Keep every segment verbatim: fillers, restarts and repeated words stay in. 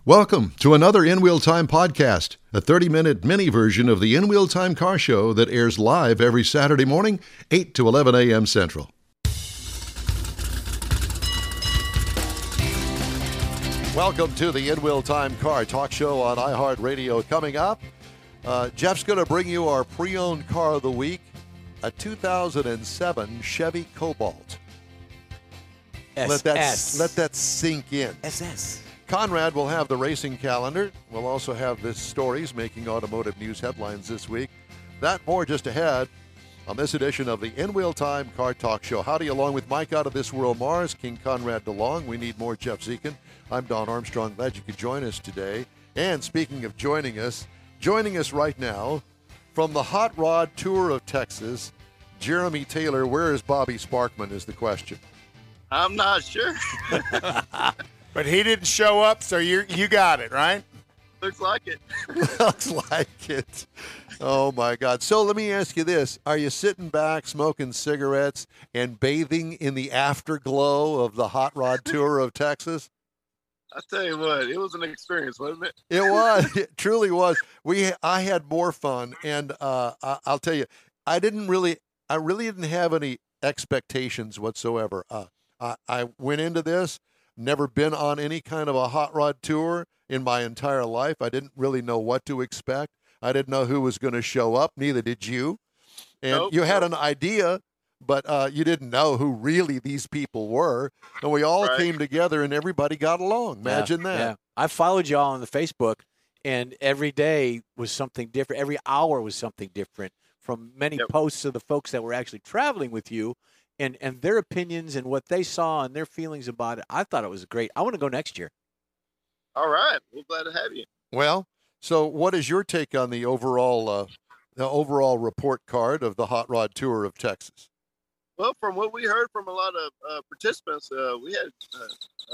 Welcome to another In Wheel Time podcast, a thirty-minute mini version of the In Wheel Time car show that airs live every Saturday morning, eight to eleven a.m. Central. Welcome to the In Wheel Time car talk show on iHeartRadio. Coming up, uh, Jeff's going to bring you our pre-owned car of the week, a two thousand seven Chevy Cobalt. Let that, let that sink in. S S. Conrad will have the racing calendar. We'll also have the stories making automotive news headlines this week. That more just ahead on this edition of the In Wheel Time Car Talk Show. Howdy, along with Mike out of This World Mars, King Conrad DeLong. We need more Jeff Zekin. I'm Don Armstrong. Glad you could join us today. And speaking of joining us, joining us right now from the Hot Rod Tour of Texas, Jeremy Taylor. Where is Bobby Sparkman is the question. I'm not sure. But he didn't show up, so you you got it, right? Looks like it. Looks like it. Oh, my God. So let me ask you this. Are you sitting back, smoking cigarettes, and bathing in the afterglow of the Hot Rod Tour of Texas? I tell you what, it was an experience, wasn't it? It was. It truly was. We I had more fun, and uh, I, I'll tell you, I didn't really, I really didn't have any expectations whatsoever. Uh, I, I went into this. Never been on any kind of a hot rod tour in my entire life. I didn't really know what to expect. I didn't know who was going to show up. Neither did you. And Nope, you had nope. an idea, but uh, you didn't know who really these people were. And we all Right. came together and everybody got along. Imagine yeah, that. Yeah. I followed y'all on the Facebook, and every day was something different. Every hour was something different from many Yep. posts of the folks that were actually traveling with you and, and their opinions and what they saw and their feelings about it. I thought it was great. I want to go next year. All right. We're glad to have you. Well, so what is your take on the overall uh, the overall report card of the Hot Rod Tour of Texas? Well, from what we heard from a lot of uh, participants, uh, we had uh,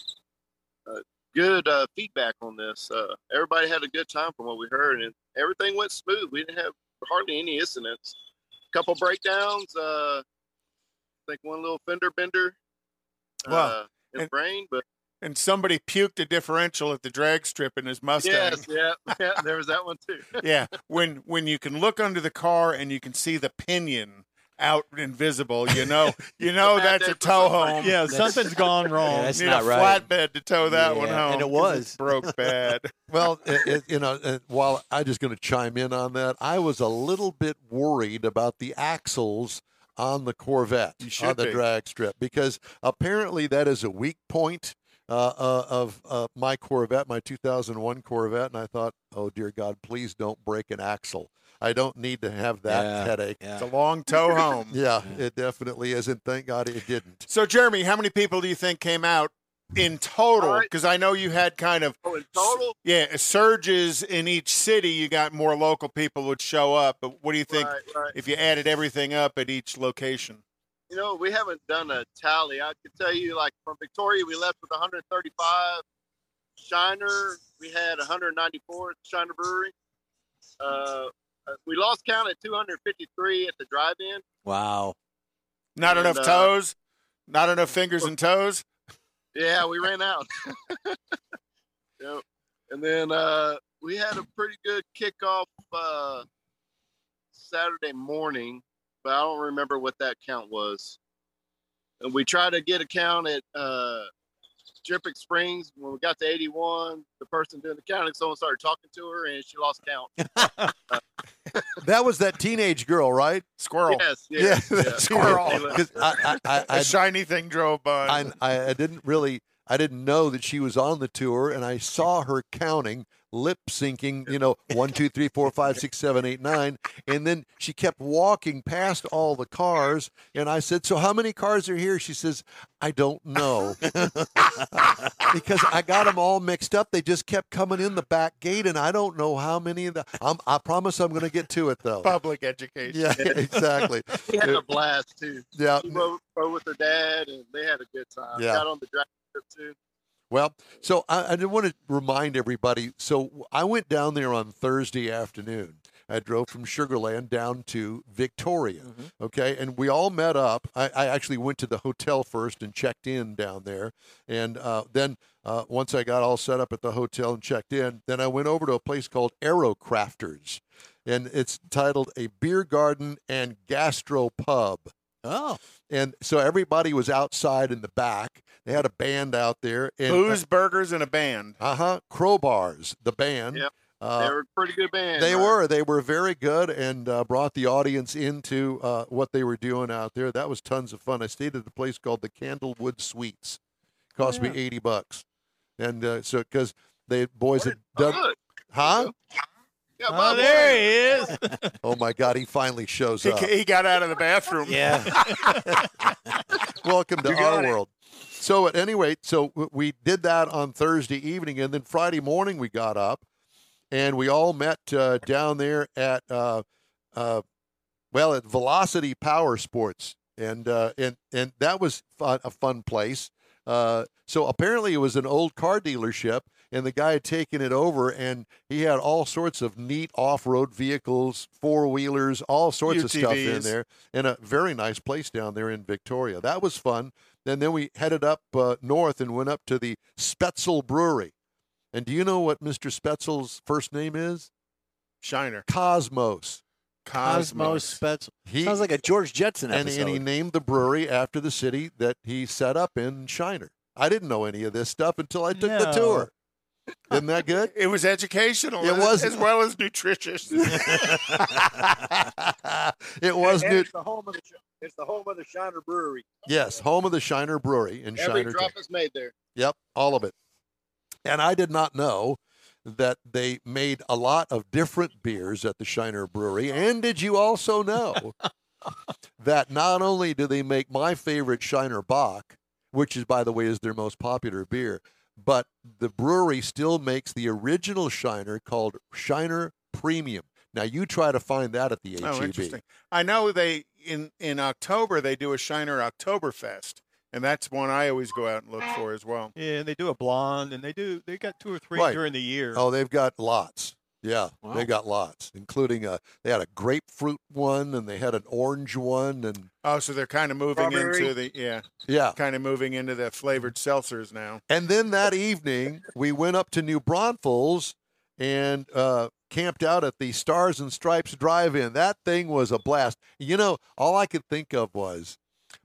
uh, uh, good uh, feedback on this. Uh, everybody had a good time from what we heard, and everything went smooth. We didn't have hardly any incidents. A couple breakdowns. Uh, I think one little fender bender uh, Well, in and- brain, but And somebody puked a differential at the drag strip in his Mustang. yes, yeah, yeah, there was that one too. Yeah, when when you can look under the car and you can see the pinion out invisible, you know, you know Bad that's day a for tow somebody. home. Yeah, something's gone wrong. Yeah, that's Need not a right. flatbed to tow that one Yeah, home. and it 'cause was. it broke bad. Well, it, it, you know, uh, while I'm just going to chime in on that, I was a little bit worried about the axles on the Corvette, You should on the be. drag strip, because apparently that is a weak point uh, uh, of uh, my Corvette, my two thousand one Corvette, and I thought, oh, dear God, please don't break an axle. I don't need to have that Yeah, headache. yeah. It's a long tow home. Yeah, it definitely is, and thank God it didn't. So, Jeremy, how many people do you think came out in total? All right. Because I know you had kind of Oh, in total, yeah surges in each city. You got more local people would show up. But what do you think right, right. if you added everything up at each location? You know, we haven't done a tally. I can tell you, like, from Victoria, we left with one hundred thirty-five. Shiner, we had one hundred ninety-four at the Shiner Brewery. Uh, uh, we lost count at two hundred fifty-three at the drive-in. Wow. Not And, enough uh, toes? Not enough fingers and toes? Yeah, we ran out. Yep. And then uh, we had a pretty good kickoff uh, Saturday morning, but I don't remember what that count was. And we tried to get a count at uh, Dripping Springs. When we got to eighty-one, the person doing the counting, someone started talking to her, and she lost count. That was that teenage girl, right? Squirrel. Yes, yes, Yeah, yes. Squirrel. They left. Because I, I, I, A I shiny thing drove by. I, I I didn't really, I didn't know that she was on the tour, and I saw her counting, lip syncing, you know, one, two, three, four, five, six, seven, eight, nine, and then she kept walking past all the cars, and I said, "So how many cars are here?" She says, "I don't know," because I got them all mixed up. They just kept coming in the back gate, and I don't know how many of the. I'm, I promise I'm going to get to it though. Public education. Yeah, exactly. She had a blast, too. Yeah. She rode, rode with her dad, and they had a good time. Yeah. Got on the drag strip, too. Well, so I, I did want to remind everybody. So I went down there on Thursday afternoon. I drove from Sugar Land down to Victoria. Mhm. Okay, and we all met up. I, I actually went to the hotel first and checked in down there, and uh, then uh, once I got all set up at the hotel and checked in, then I went over to a place called Aero Crafters, and it's titled A Beer Garden and Gastro Pub. Oh, And so everybody was outside in the back. They had a band out there. And, Booze, burgers, and a band. Uh huh. Crowbars, the band. Yep. Uh, they were a pretty good band. They right? were. They were very good and uh, brought the audience into uh, what they were doing out there. That was tons of fun. I stayed at a place called the Candlewood Suites. Cost Oh, yeah. me eighty bucks. And uh, so, because they boys had Oh, done. good. Huh? Yeah, Oh, Bob there Wayne. he is. Oh, my God. He finally shows He, up. he got out of the bathroom. yeah. Welcome to You got our it. world. So at any rate, so w- we did that on Thursday evening, and then Friday morning we got up, and we all met uh, down there at, uh, uh, well, at Velocity Power Sports, and uh, and and that was fun, a fun place. Uh, so apparently it was an old car dealership, and the guy had taken it over, and he had all sorts of neat off-road vehicles, four-wheelers, all sorts of stuff in U T Vs. there, and a very nice place down there in Victoria. That was fun. And then we headed up uh, north and went up to the Spetzel Brewery. And do you know what Mister Spetzel's first name is? Shiner. Cosmos. Cosmos Spetzel. He, Sounds like a George Jetson and, episode. and he named the brewery after the city that he set up in, Shiner. I didn't know any of this stuff until I took the No. tour. Isn't that good? It was educational. It as- was. as well as nutritious. It was And new. It's the home of the Sh- it's the home of the Shiner Brewery. Yes, home of the Shiner Brewery in Every Shiner. drop is made there. Yep, all of it. And I did not know that they made a lot of different beers at the Shiner Brewery. And did you also know that not only do they make my favorite Shiner Bock, which is, by the way, is their most popular beer, but the brewery still makes the original Shiner called Shiner Premium. Now, you try to find that at the H E B. Oh, interesting. I know they in in October they do a Shiner Oktoberfest, and that's one I always go out and look for as well. Yeah, they do a blonde, and they do they got two or three Right. during the year. Oh, they've got lots. Yeah, Wow. they got lots, including a, they had a grapefruit one and they had an orange one. And Oh, so they're kind of moving Strawberry. into the yeah, yeah. kind of moving into the flavored seltzers now. And then that evening, we went up to New Braunfels and uh, camped out at the Stars and Stripes Drive-In. That thing was a blast. You know, all I could think of was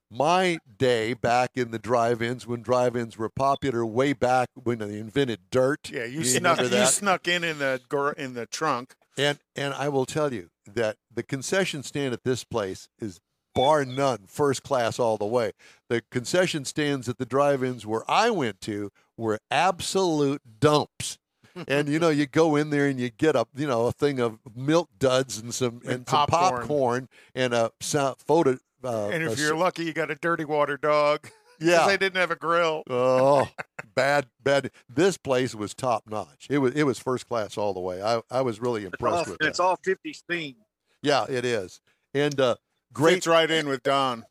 my day back in the drive-ins when drive-ins were popular, way back when they invented dirt. Yeah, you, You snuck remember you that? snuck in in the gor- in the trunk. And and I will tell you that the concession stand at this place is bar none first class all the way. The concession stands at the drive-ins where I went to were absolute dumps. And you know, you go in there and you get a you know a thing of milk duds and some and, And some popcorn. popcorn and a sound, photo. Uh, And a if you're s- lucky, you got a dirty water dog. 'Cause yeah, they didn't have a grill. oh, bad, bad. This place was top notch. It was it was first class all the way. I I was really It's all, impressed with it's that. all fifties themed. Yeah, it is. And uh, great. Fits right in with Don.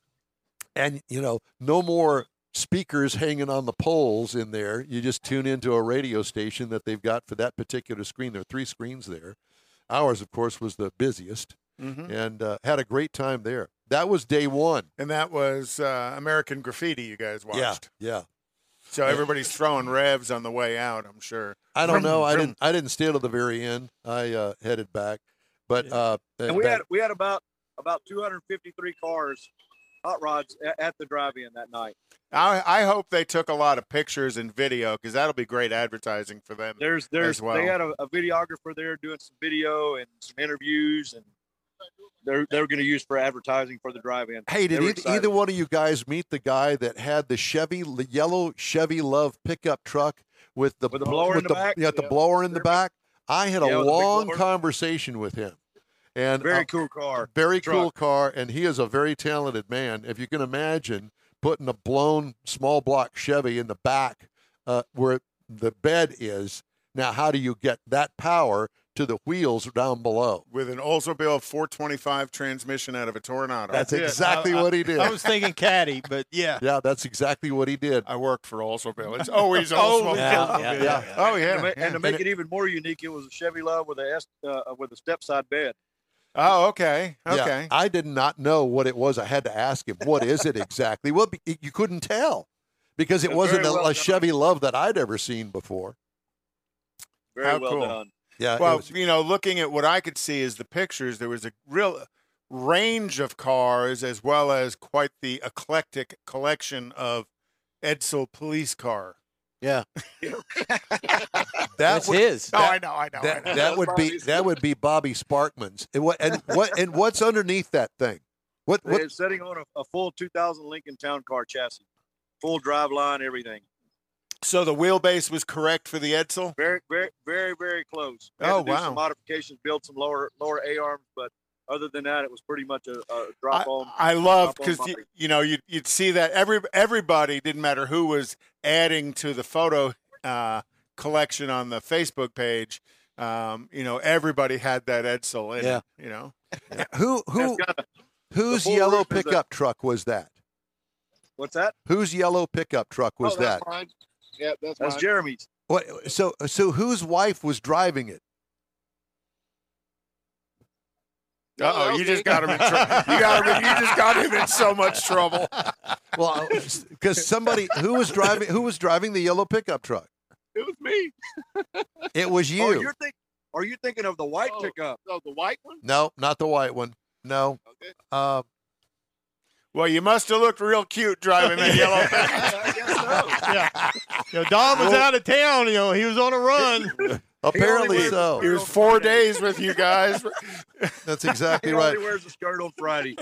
And you know, no more speakers hanging on the poles in there. You just tune into a radio station that they've got for that particular screen. There are three screens there. Ours, of course, was the busiest, hmm and uh, had a great time there. That was day one. And that was uh, American Graffiti you guys watched. Yeah, yeah. So everybody's throwing revs on the way out, I'm sure. I don't Vroom, know. I vroom. didn't. I didn't stay till the very end. I uh, headed back, but uh, And we back- had we had about about two hundred fifty-three cars, hot rods at, at the drive-in that night. I, I hope they took a lot of pictures and video because that'll be great advertising for them. There's there's As well. they had a, a videographer there doing some video and some interviews, and they're they're going to use for advertising for the drive-in. Hey, They did were either, excited. either one of you guys meet the guy that had the Chevy, the yellow Chevy Love pickup truck with the With the blower in the back? Yeah, the Yeah. blower in the back. I had a Yeah, with the big long blower. conversation with him, and Very uh, cool car. very cool truck. car, and he is a very talented man. If you can imagine putting a blown small block Chevy in the back uh, where the bed is. Now, how do you get that power to the wheels down below. With an Oldsmobile four twenty-five transmission out of a Tornado. That's it. exactly I- I- what he did. I was thinking caddy, but yeah. Yeah, that's exactly what he did. I worked for Oldsmobile. It's always Oh, Oldsmobile. yeah, yeah, yeah. Oh, And yeah. to, ma- yeah. and to make And it even more unique, it was a Chevy Love with a S, uh, with a step side bed. Oh, okay. Yeah, Okay. I did not know what it was. I had to ask him, what is it exactly? Well, be- you couldn't tell because it It's wasn't very a, well a done. Chevy Love that I'd ever seen before. Very How well cool. done. Yeah, it Well, was- you know, looking at what I could see as the pictures, there was a real range of cars as well as quite the eclectic collection of Edsel police car. Yeah, that that's would, his. Oh, I know, I know. that, I know. that would be that would be Bobby Sparkman's. And what and what and what's underneath that thing? What what? It's sitting on a, a full two thousand Lincoln Town Car chassis, full drive line, everything. So the wheelbase was correct for the Edsel? Very, very, very, very close. We had Oh, to do wow. Some modifications, build some lower lower A arms, but other than that, it was pretty much a, a drop on. I love drop on because you, body. you know you'd, you'd see that every everybody didn't matter who was adding to the photo uh, collection on the Facebook page. Um, you know everybody had that Edsel in. Yeah. it, You know. Who who It's got a- whose full yellow roof is a- pickup truck was that? What's that? Whose yellow pickup truck was oh, that's that? mine. Yeah, that's, That's mine. Jeremy's. What? So so whose wife was driving it? No, Uh oh, that you was just me. got him in trouble. You got him. You just got him in so much trouble. Well, because somebody who was driving who was driving the yellow pickup truck? It was me. It was Oh, you. you're think, are you thinking of the white Oh. pickup? Oh, the white one. No, not the white one. No. Okay. Uh, Well, you must have looked real cute driving that yellow. I guess so. Yeah. You know, Don was out of town. You know, he was on a run. apparently wears- so. He was four days with you guys. That's exactly He right. only wears a skirt on Friday.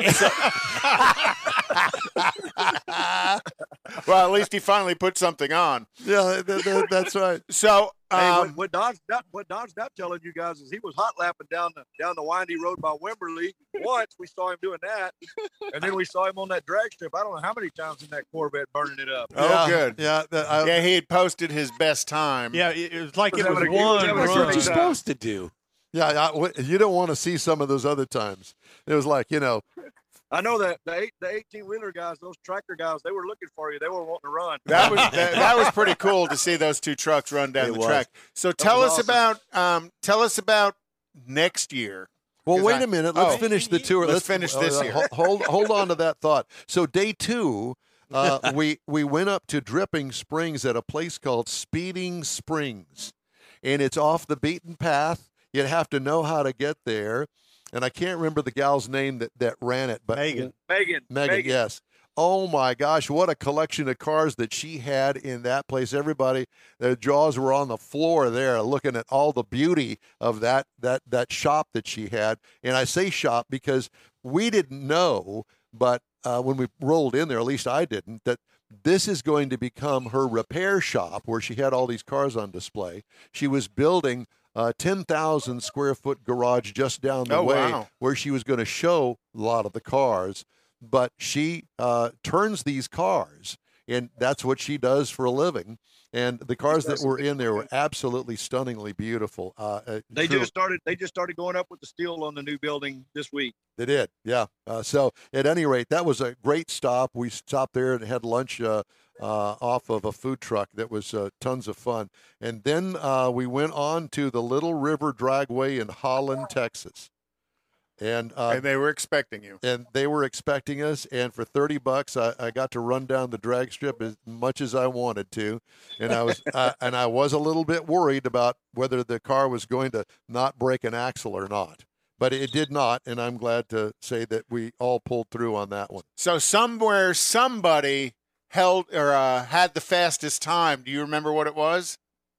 Well, at least he finally put something on. Yeah, th- th- that's right. So, Hey, um, what, what Don's not what Don's not telling you guys is he was hot lapping down the down the windy road by Wimberley. Once we saw him doing that, and then we saw him on that drag strip. I don't know how many times in that Corvette burning it up. oh, yeah, good. Yeah, that, I, Yeah, he had posted his best time. Yeah, it, it was like Was it was having a- he was one having a That's good what run. you're time. supposed to do. yeah. I, w- you don't want to see some of those other times. It was like you know, I know that the eight, the eighteen wheeler guys, those tractor guys, they were looking for you. They were wanting to run. That was that, that was pretty cool to see those two trucks run down It the was. track. So tell was us awesome. about um, tell us about next year. Well, 'Cause wait I- a minute. Let's oh. finish the tour. Let's finish this uh, year. ho- Hold, hold on to that thought. So day two, uh, we we went up to Dripping Springs at a place called Speeding Springs, and it's off the beaten path. You'd have to know how to get there, and I can't remember the gal's name that that ran it, but Megan. Megan, Megan, yes. Oh my gosh, what a collection of cars that she had in that place. Everybody, their jaws were on the floor there looking at all the beauty of that that that shop that she had. And I say shop because we didn't know, but uh, when we rolled in there, at least I didn't, that this is going to become her repair shop where she had all these cars on display. She was building a ten thousand square foot garage just down the Oh, way wow. where she was going to show a lot of the cars. But she uh, turns these cars, and that's what she does for a living. And the cars that were in there were absolutely stunningly beautiful. Uh, uh, They truly- just started. They just started going up with the steel on the new building this week. They did, yeah. Uh, so at any rate, that was a great stop. We stopped there and had lunch uh, uh, off of a food truck. That was uh, tons of fun. And then uh, we went on to the Little River Dragway in Holland, Texas. And uh, and they were expecting you. and they were expecting us. And for thirty bucks, I, I got to run down the drag strip as much as I wanted to, and I was uh, and I was a little bit worried about whether the car was going to not break an axle or not, but it did not, and I'm glad to say that we all pulled through on that one. So somewhere somebody held or uh, had the fastest time. Do you remember what it was?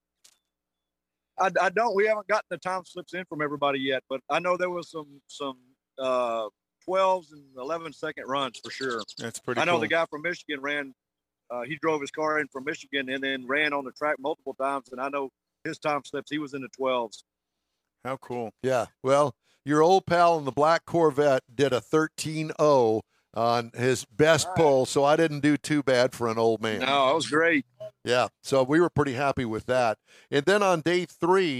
I, I don't. We haven't gotten the time slips in from everybody yet, but I know there was some some uh, twelves and eleven second runs for sure. That's pretty. I know cool. the guy from Michigan ran. Uh, he drove his car in from Michigan and then ran on the track multiple times, and I know his time slips. He was in the twelves. How cool. Yeah, well, your old pal in the black Corvette did a thirteen oh on his best Right. pull, so I didn't do too bad for an old man. No, it was great. Yeah, so we were pretty happy with that. And then on day three,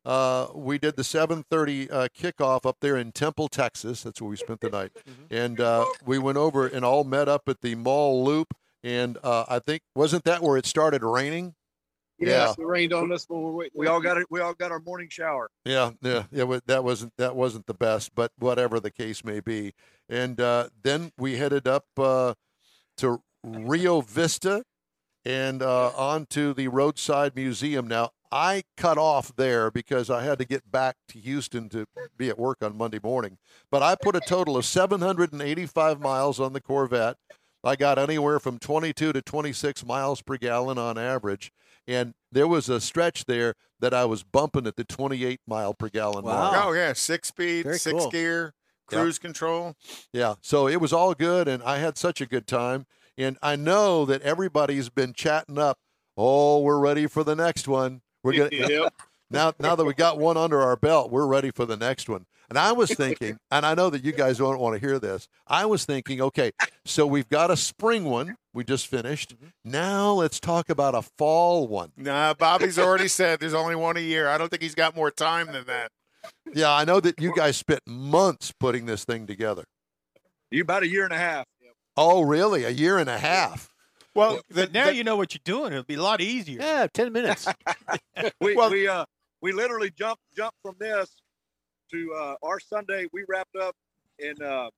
Uh, we did the seven thirty uh, kickoff up there in Temple, Texas. That's where we spent the night. Mm-hmm. And uh, we went over and all met up at the mall loop. And uh, I think, wasn't that where it started raining? Yes, it rained on us when we were waiting. We all got it. We all got our morning shower. Yeah, yeah, yeah. wa- That wasn't that wasn't the best, but whatever the case may be. And uh, then we headed up uh, to Rio Vista and uh, on to the Roadside Museum. Now I cut off there because I had to get back to Houston to be at work on Monday morning. But I put a total of seven hundred eighty-five miles on the Corvette. I got anywhere from twenty-two to twenty-six miles per gallon on average. And there was a stretch there that I was bumping at the twenty-eight mile per gallon Wow. mark. Oh yeah, six speed, Very six cool. gear, Yep. cruise control. Yeah, so it was all good, and I had such a good time. And I know that everybody's been chatting up. Oh, we're ready for the next one. We're gonna Yep. now. Now that we got one under our belt, we're ready for the next one. And I was thinking, and I know that you guys don't want to hear this. I was thinking, okay, so we've got a spring one we just finished. Now let's talk about a fall one. Nah, Bobby's already said there's only one a year. I don't think he's got more time than that. Yeah, I know that you guys spent months putting this thing together. You about a year and a half. Oh, really? A year and a half? Well, the, But now the- you know what you're doing. It'll be a lot easier. Yeah, ten minutes. We Well- we uh we literally jumped jumped from this to uh, our Sunday. We wrapped up in uh,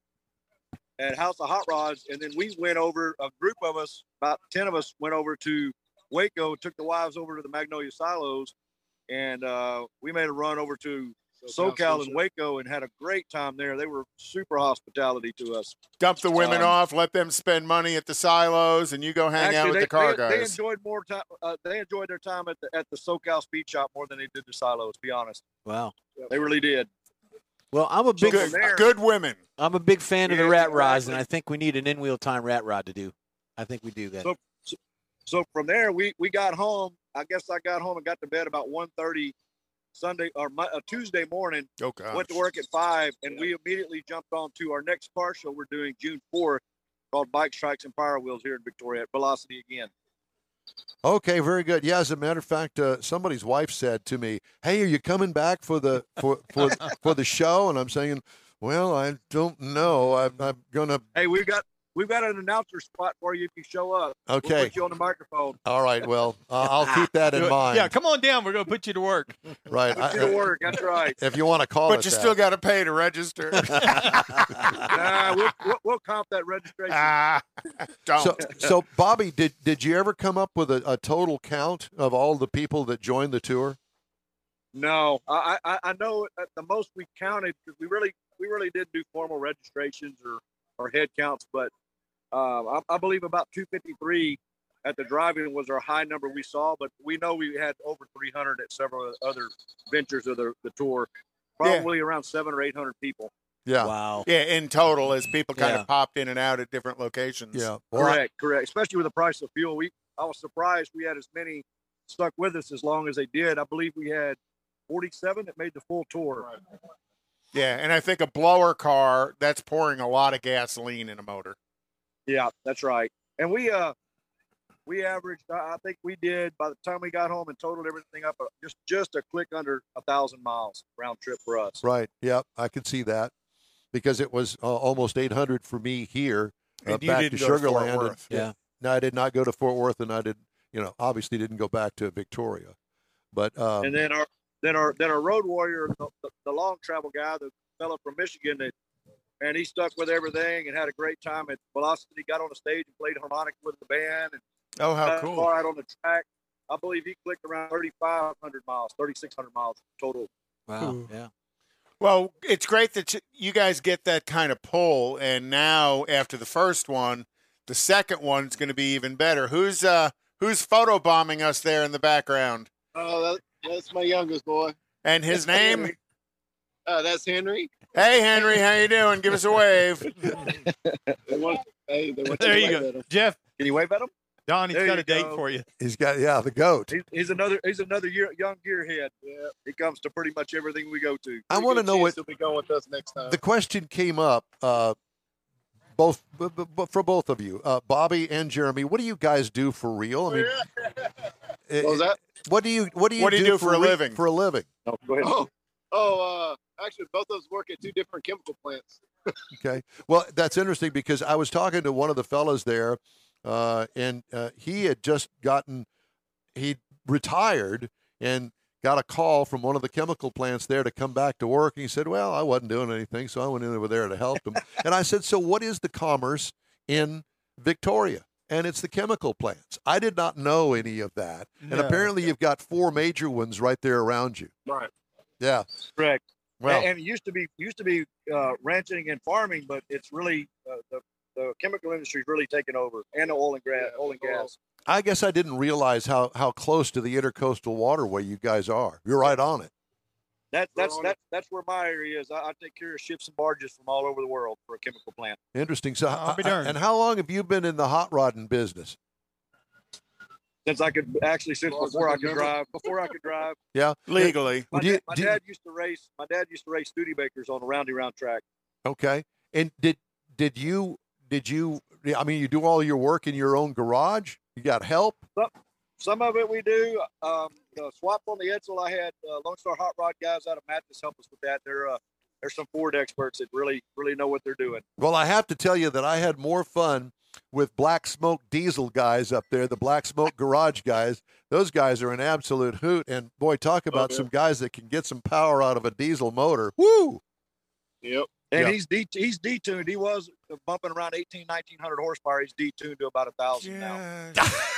at House of Hot Rods, and then we went over. A group of us, about ten of us, went over to Waco. Took the wives over to the Magnolia Silos, and uh, we made a run over to SoCal and Waco, and had a great time there. They were super hospitality to us. dump the women Um, off, let them spend money at the silos, and you go hang out Actually, with they, the car they, they guys. enjoyed more time. Uh, they enjoyed their time at the at the SoCal Speed Shop more than they did the Silos. To be honest, Wow. they really did. Well, I'm a big Good, from there- good women. I'm a big fan of the Yeah, rat rods, and exactly. I think we need an in-wheel time rat rod to do. I think we do that. So, so, so from there, we we got home. I guess I got home and got to bed about one thirty Sunday or Mo- uh, Tuesday morning. Oh, gosh. Went to work at five, and we immediately jumped on to our next car show we're doing June fourth, called Bike Strikes and Power Wheels here in Victoria at Velocity again. Okay, very good. Yeah, as a matter of fact, uh, somebody's wife said to me, "Hey, are you coming back for the for for for the show?" And I'm saying, "Well, I don't know. I'm, I'm gonna." Hey, we've got we've got an announcer spot for you if you show up. We'll Okay, put you on the microphone. all right. Well, uh, I'll keep that in mind. Yeah, come on down. We're going to put you to work. Right. Put you to work. That's right. If you want to call But it you that. still got to pay to register. Nah, we'll, we'll, we'll comp that registration. ah, don't. So, so Bobby, did did you ever come up with a, a total count of all the people that joined the tour? No, I, I I know at the most we counted because we really we really did do formal registrations or or head counts, but um, I, I believe about two fifty-three at the drive-in was our high number we saw. But we know we had over three hundred at several other ventures of the, the tour, probably around seven or eight hundred people. Yeah. Wow. Yeah, in total, as people kind Yeah. of popped in and out at different locations. Yeah. Well, I- Correct, correct. Especially with the price of fuel, we I was surprised we had as many stuck with us as long as they did. I believe we had forty-seven that made the full tour. Yeah, and I think a blower car, that's pouring a lot of gasoline in a motor. Yeah, that's right. And we uh we averaged I I think we did by the time we got home and totaled everything up uh, just just a click under a thousand miles round trip for us. Right. Yep. I could see that because it was uh, almost eight hundred for me here uh, And you back to didn't go to Fort Sugarland. and- Worth. Yeah. No, I did not go to Fort Worth, and I did, you know, obviously didn't go back to Victoria. But um, And then our then our then our road warrior, the, the, the long travel guy, the fellow from Michigan, that and he stuck with everything and had a great time at Velocity. Got on the stage and played harmonica with the band and Oh, how got cool. far out on the track. I believe he clicked around thirty-five hundred miles, thirty-six hundred miles total. Wow. Yeah. Well, it's great that you- you guys get that kind of pull, and now after the first one, the second one's going to be even better. Who's uh who's photobombing us there in the background? Oh, that, that's my youngest boy. And his name? Uh, that's Henry. Hey, Henry, how you doing? Give us a wave. They want, hey, they want There to you wave go. at him. Jeff, Can you wave at him? Don, he's There got you a date go. for you. he's got, yeah, the goat. He's, he's another he's another year, young gearhead. Yeah, he comes to pretty much everything we go to. I Pretty want to good know what chance He'll be going with us next time. the question came up. Uh, both, b- b- b- for both of you, uh, Bobby and Jeremy. What do you guys do for real? I mean, What was that? What do you What do you What do you do for a re- living? For a living. Oh, go ahead. Oh, oh, uh, actually, both of us work at two different chemical plants. Okay. Well, that's interesting because I was talking to one of the fellas there, uh, and uh, he had just gotten, he retired and got a call from one of the chemical plants there to come back to work. And he said, well, I wasn't doing anything, so I went in over there to help him. And I said, so what is the commerce in Victoria? And it's the chemical plants. I did not know any of that. And No. apparently you've got four major ones right there around you. Right. Yeah. Correct. Well, and, and it used to be used to be uh, ranching and farming, but it's really uh, the the chemical industry is really taking over, and the oil and gas. Yeah, oil and gas. I guess I didn't realize how, how close to the intercoastal waterway you guys are. You're right on it. That, We're that's on that's that's where my area is. I, I take care of ships and barges from all over the world for a chemical plant. Interesting. So, I'll be uh, darned. and how long have you been in the hot rodding business? Since I could actually, since Well, before I since could November. drive, before I could drive. Yeah. Legally. My, Do you- dad, my do you- dad used to race. My dad used to race Studebakers on a roundy round track. Okay. And did did you did you? I mean, you do all your work in your own garage. You got help. Some of it we do. Um, the swap on the Edsel, I had uh, Lone Star Hot Rod guys out of Mathis help us with that. They're uh, they're some Ford experts that really really know what they're doing. Well, I have to tell you that I had more fun with Black Smoke Diesel guys up there, the Black Smoke Garage guys. Those guys are an absolute hoot. And boy, talk about yeah. some guys that can get some power out of a diesel motor. Woo! Yep. And Yeah. he's de- he's detuned. He was bumping around eighteen, nineteen hundred horsepower. He's detuned to about a thousand now.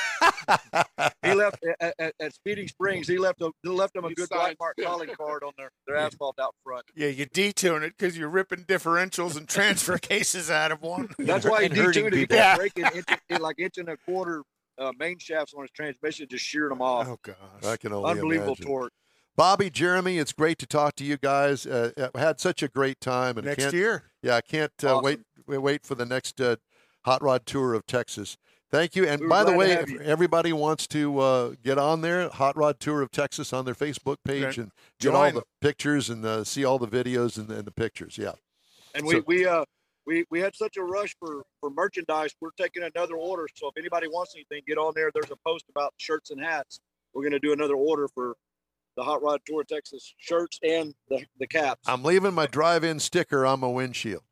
He left at, at, at Speeding Springs. He left a he left them a He good signed- black mark calling card on their, their asphalt out front. Yeah, you detune it because you're ripping differentials and transfer cases out of one. That's why he And hurting detuned it. He people. kept breaking inch, in like inch and a quarter uh, main shafts on his transmission, just shearing them off. Oh gosh. I can only Unbelievable imagine. torque. Bobby, Jeremy, it's great to talk to you guys. Uh, uh, had such a great time, and Next can't, year. yeah, I can't uh, Awesome. wait wait wait for the next uh, hot rod tour of Texas. Thank you. And We were by the glad to way, have if you. everybody wants to uh, get on there, Hot Rod Tour of Texas on their Facebook page Okay. and get all Join. the pictures and uh, see all the videos and, and the pictures. Yeah. And we So- we uh we we had such a rush for for merchandise. We're taking another order. So if anybody wants anything, get on there. There's a post about shirts and hats. We're going to do another order for the Hot Rod Tour of Texas shirts and the the caps. I'm leaving my drive-in sticker on my windshield.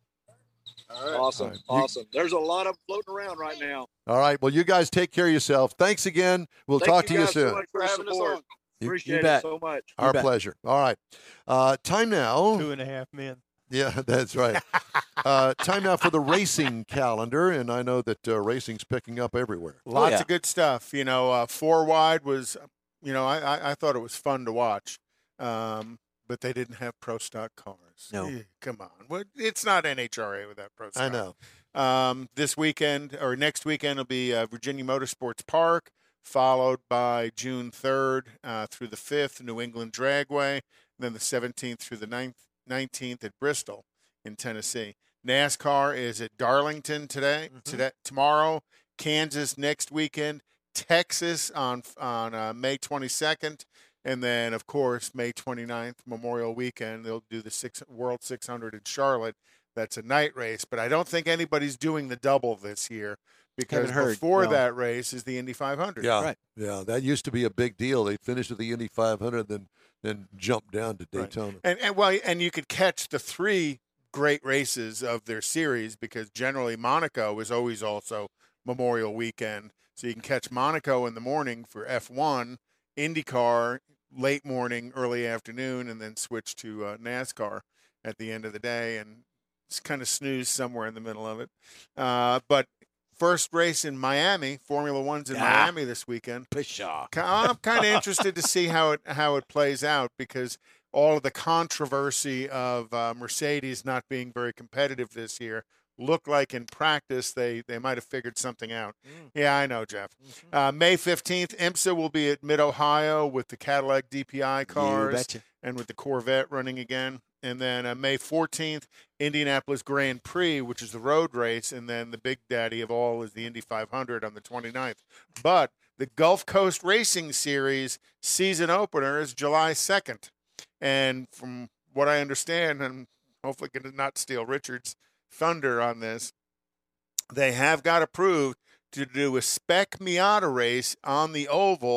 All right. Awesome, All right. awesome. There's a lot of them floating around right now. All right. Well, you guys take care of yourself. Thanks again. We'll Thank talk to you guys soon. So much for, For the having us support. on. You- Appreciate you bet. it so much. Our bet. pleasure. All right. Uh, time now. Two and a half men. Yeah, that's right. uh, time now for the racing calendar, and I know that uh, racing's picking up everywhere. Lots yeah. of good stuff. You know, uh, four wide was, you know, I, I, I thought it was fun to watch, um, but they didn't have pro stock cars. No. Eh, come on. Well, it's not N H R A without pro stock. I know. Um, this weekend or next weekend will be uh, Virginia Motorsports Park, followed by June third uh, through the fifth, New England Dragway, and then the seventeenth through the ninth, nineteenth at Bristol in Tennessee. NASCAR is at Darlington today, Mhm. today tomorrow, Kansas next weekend, Texas on on uh, May twenty-second, and then of course May twenty-ninth, Memorial Weekend. They'll do the six World six hundred in Charlotte. That's a night race, but I don't think anybody's doing the double this year because Haven't heard, before no. that race is the Indy five hundred. Yeah, Right. yeah. That used to be a big deal. They finished at the Indy five hundred, then then jumped down to Right. Daytona. And, and well, and you could catch the three great races of their series because generally Monaco is always also Memorial Weekend. So you can catch Monaco in the morning for F one, IndyCar late morning, early afternoon, and then switch to uh, NASCAR at the end of the day and just kind of snooze somewhere in the middle of it. Uh, but first race in Miami, Formula One's in Ah. Miami this weekend. Pshaw. Ki- I'm kind of interested to see how it how it plays out because all of the controversy of uh, Mercedes not being very competitive this year looked like in practice they, they might have figured something out. Mm. Yeah, I know, Jeff. Uh, May fifteenth, IMSA will be at Mid-Ohio with the Cadillac D P I You cars betcha. and with the Corvette running again. And then uh, May fourteenth, Indianapolis Grand Prix, which is the road race. And then the big daddy of all is the Indy five hundred on the twenty-ninth. But the Gulf Coast Racing Series season opener is July second. And from what I understand, and hopefully going to not steal Richard's thunder on this, they have got approved to do a spec Miata race on the oval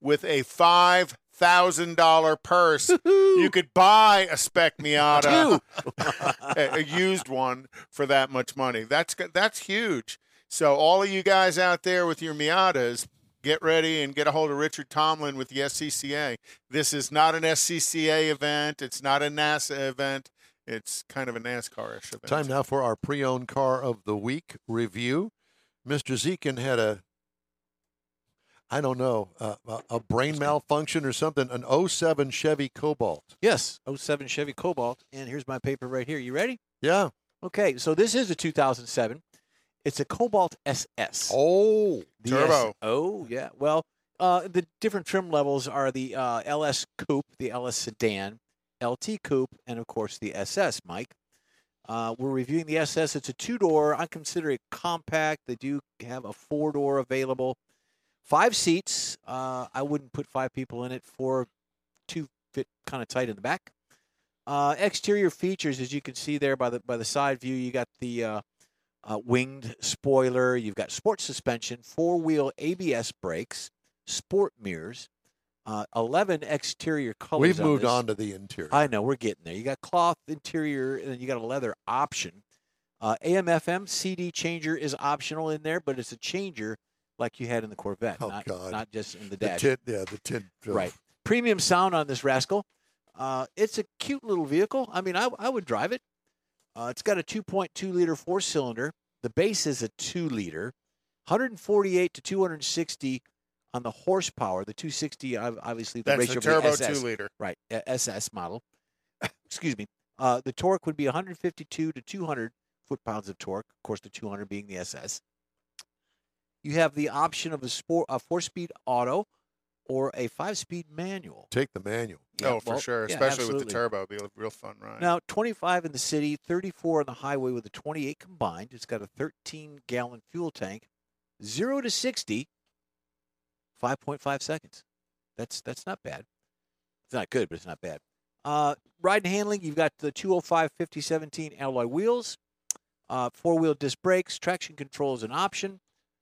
with a five thousand dollars purse. You could buy a spec Miata, a, a used one, for that much money. That's that's huge. So all of you guys out there with your Miatas, get ready and get a hold of Richard Tomlin with the S C C A. This is not an S C C A event. It's not a NASA event. It's kind of a NASCAR-ish event. Time now for our pre-owned car of the week review. Mister Zekin had a, I don't know, uh, a, a brain malfunction or something, an oh seven Chevy Cobalt. Yes, oh seven Chevy Cobalt. And here's my paper right here. You ready? Yeah. Okay, so this is a two thousand seven. It's a Cobalt S S. Oh, The turbo. S- oh, yeah. Well, uh, the different trim levels are the uh, L S Coupe, the L S Sedan, L T Coupe, and, of course, the S S, Mike. Uh, we're reviewing the S S. It's a two-door. I consider it compact. They do have a four-door available. Five seats. Uh, I wouldn't put five people in it. Four, two fit kind of tight in the back. Uh, exterior features, as you can see there by the by the side view, you got the uh, uh, winged spoiler. You've got sport suspension, four-wheel A B S brakes, sport mirrors, uh, eleven exterior colors. we've on moved this. on to the interior. I know, we're getting there. You got cloth interior, and then you got a leather option. Uh, A M F M C D changer is optional in there, but it's a changer like you had in the Corvette, Oh, not, God. not just in the the dash. tin, yeah, the tin. film. Right. Premium sound on this rascal. Uh, it's a cute little vehicle. I mean, I, I would drive it. Uh, it's got a two point two liter four-cylinder. The base is a two liter, one forty-eight to two sixty on the horsepower. The two sixty, ob- obviously, the That's ratio the of turbo the S S. two-liter. Right, a- S S model. Excuse me. Uh, the torque would be one fifty-two to two hundred foot-pounds of torque. Of course, the two hundred being the S S. You have the option of a sport, a four-speed auto, or a five-speed manual. Take the manual. Oh, for well, sure. yeah, Especially with the absolutely. turbo. It'll be a real fun ride. Now, twenty-five in the city, thirty-four on the highway with a twenty-eight combined. It's got a thirteen gallon fuel tank. Zero to sixty, five point five seconds. That's that's not bad. It's not good, but it's not bad. Uh, ride and handling, you've got the two oh five fifty seventeen alloy wheels, uh, four-wheel disc brakes, traction control is an option.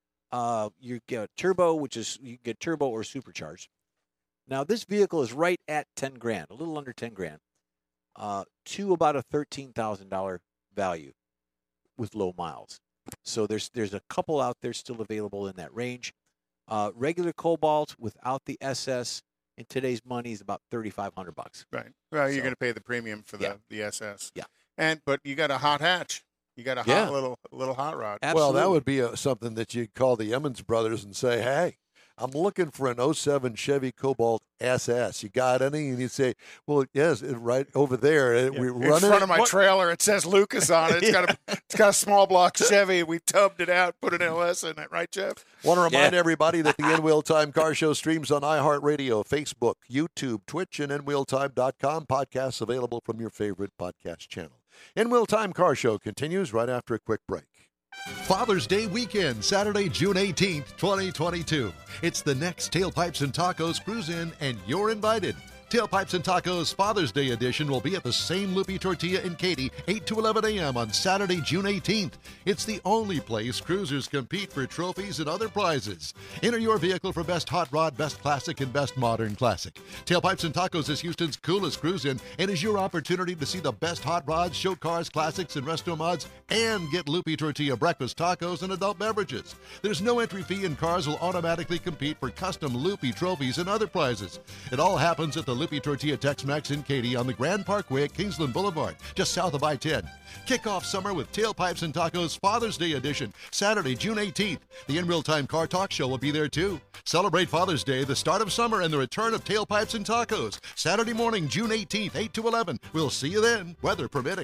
Uh, you get turbo, which is you get turbo or supercharged. Now, this vehicle is right at ten grand, a little under ten grand, uh, to about a thirteen thousand dollars value with low miles. So there's there's a couple out there still available in that range. Uh, regular Cobalt without the S S in today's money is about thirty-five hundred bucks. Right. Well, you're So- going to pay the premium for the, Yeah. the S S. Yeah. And but you got a hot hatch. You got a Yeah. hot little little hot rod. Well, that Absolutely. would be a, something that you'd call the Emmons brothers and say, hey, I'm looking for an oh seven Chevy Cobalt S S. You got any? And you'd say, well, yes, it- right over there. uh, We In run front it. of my What- trailer, it says Lucas on it. It's got a it's got a small block Chevy. We tubbed it out, put an L S in it, right, Jeff? Want to remind Yeah. everybody that the In Wheel Time Car Show streams on iHeartRadio, Facebook, YouTube, Twitch, and in wheel time dot com. Podcasts available from your favorite podcast channel. In Wheel Time Car Show continues right after a quick break. Father's Day weekend, Saturday, June eighteenth, twenty twenty-two. It's the next Tailpipes and Tacos Cruise In, and you're invited. Tailpipes and Tacos Father's Day edition will be at the same Loopy Tortilla in Katy, eight to eleven a.m. on Saturday, June eighteenth. It's the only place cruisers compete for trophies and other prizes. Enter your vehicle for Best Hot Rod, Best Classic, and Best Modern Classic. Tailpipes and Tacos is Houston's coolest cruise-in and is your opportunity to see the best hot rods, show cars, classics, and resto mods, and get Loopy Tortilla breakfast tacos and adult beverages. There's no entry fee, and cars will automatically compete for custom Loopy trophies and other prizes. It all happens at the Loopy Tortilla Tex-Mex in Katy on the Grand Parkway at Kingsland Boulevard, just south of I ten. Kick off summer with Tailpipes and Tacos Father's Day edition, Saturday, June eighteenth. The In Real Time Car Talk Show will be there too. Celebrate Father's Day, the start of summer, and the return of Tailpipes and Tacos. Saturday morning, June eighteenth, eight to eleven. We'll see you then, weather permitting.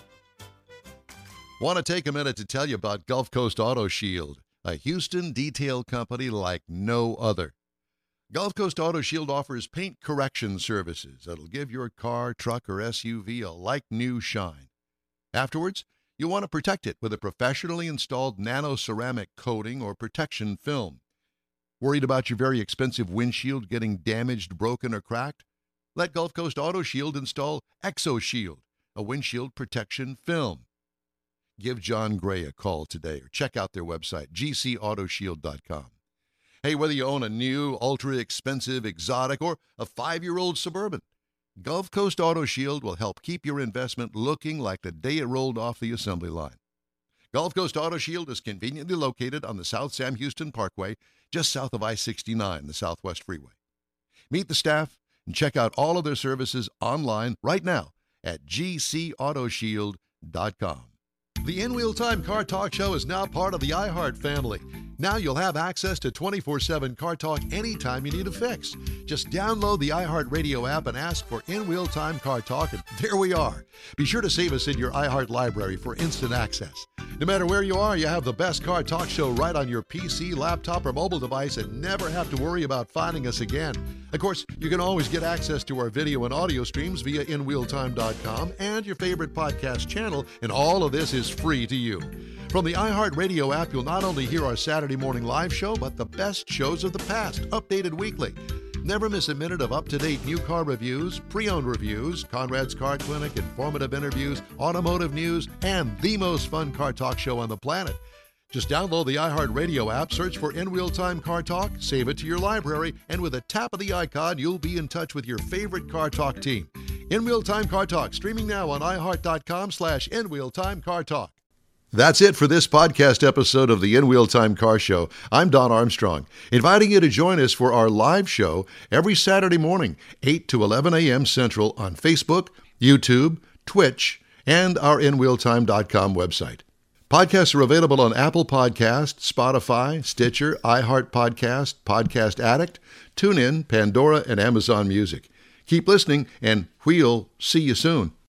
Want to take a minute to tell you about Gulf Coast Auto Shield, a Houston detail company like no other. Gulf Coast Auto Shield offers paint correction services that'll give your car, truck, or S U V a like-new shine. Afterwards, you'll want to protect it with a professionally installed nano-ceramic coating or protection film. Worried about your very expensive windshield getting damaged, broken, or cracked? Let Gulf Coast Auto Shield install ExoShield, a windshield protection film. Give John Gray a call today or check out their website, g c auto shield dot com. Hey, whether you own a new, ultra-expensive, exotic, or a five-year-old Suburban, Gulf Coast Auto Shield will help keep your investment looking like the day it rolled off the assembly line. Gulf Coast Auto Shield is conveniently located on the South Sam Houston Parkway, just south of I sixty-nine, the Southwest Freeway. Meet the staff and check out all of their services online right now at g c auto shield dot com. The In Wheel Time Car Talk Show is now part of the iHeart family. Now you'll have access to twenty-four seven Car Talk anytime you need a fix. Just download the iHeart Radio app and ask for In Wheel Time Car Talk, and there we are. Be sure to save us in your iHeart library for instant access. No matter where you are, you have the best Car Talk Show right on your P C, laptop, or mobile device and never have to worry about finding us again. Of course, you can always get access to our video and audio streams via in wheel time dot com and your favorite podcast channel, and all of this is free to you. From the iHeartRadio app, you'll not only hear our Saturday morning live show, but the best shows of the past, updated weekly. Never miss a minute of up-to-date new car reviews, pre-owned reviews, Conrad's Car Clinic, informative interviews, automotive news, and the most fun car talk show on the planet. Just download the iHeartRadio app, search for In Wheel Time Car Talk, save it to your library, and with a tap of the icon, you'll be in touch with your favorite Car Talk team. In Wheel Time Car Talk, streaming now on iHeart.com slash In Wheel Time Car Talk. That's it for this podcast episode of the In Wheel Time Car Show. I'm Don Armstrong, inviting you to join us for our live show every Saturday morning, eight to eleven a.m. Central on Facebook, YouTube, Twitch, and our in wheel time dot com website. Podcasts are available on Apple Podcasts, Spotify, Stitcher, iHeart Podcast, Podcast Addict, TuneIn, Pandora, and Amazon Music. Keep listening, and we'll see you soon.